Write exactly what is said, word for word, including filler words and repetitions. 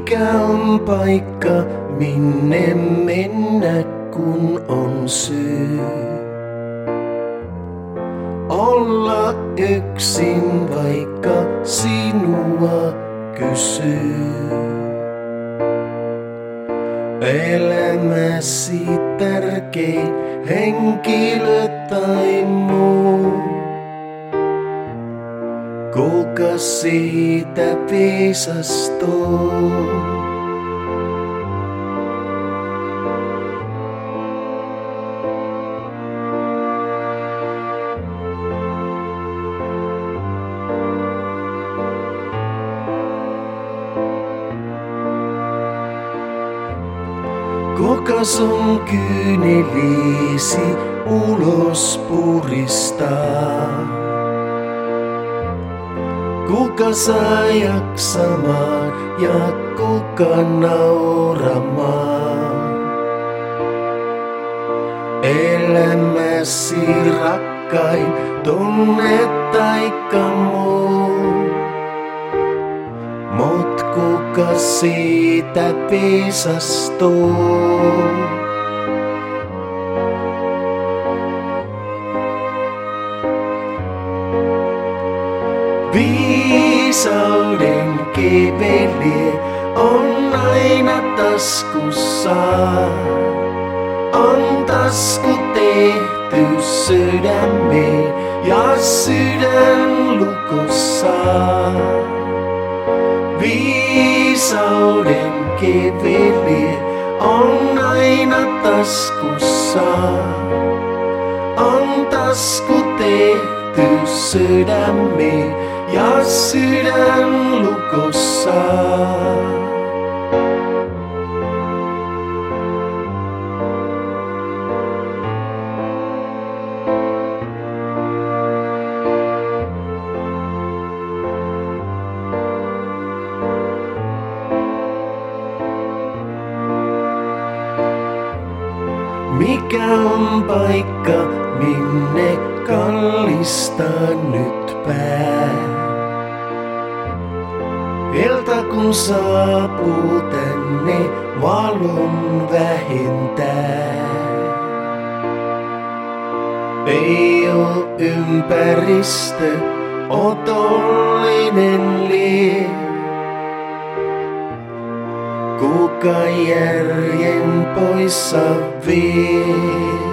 Mikä on paikka, minne mennä, kun on syy? Olla yksin, vaikka sinua kysyy. Elämäsi tärkein henkilö tai muu. Kuka siitä viisastuu? Kuka sun kyynelisi ulos puristaa? Kuka saa jaksamaan ja kuka nauramaan? Elämäsi rakkain tunne taikka muu. Mut kuka siitä viisastuu? Viisauden kiveli on aina taskussa. On tasku tehty sydämeen ja sydän lukossa. Viisauden kiveli on aina taskussa. On tasku tehty sydämeen ja sydän lukossa. Mikä on paikka, minne kallistaa nyt pää? Ilta kun saapuu tänne, valon vähentää. Ei oo ympäristö otollinen lie. Kuka järjen poissa vie?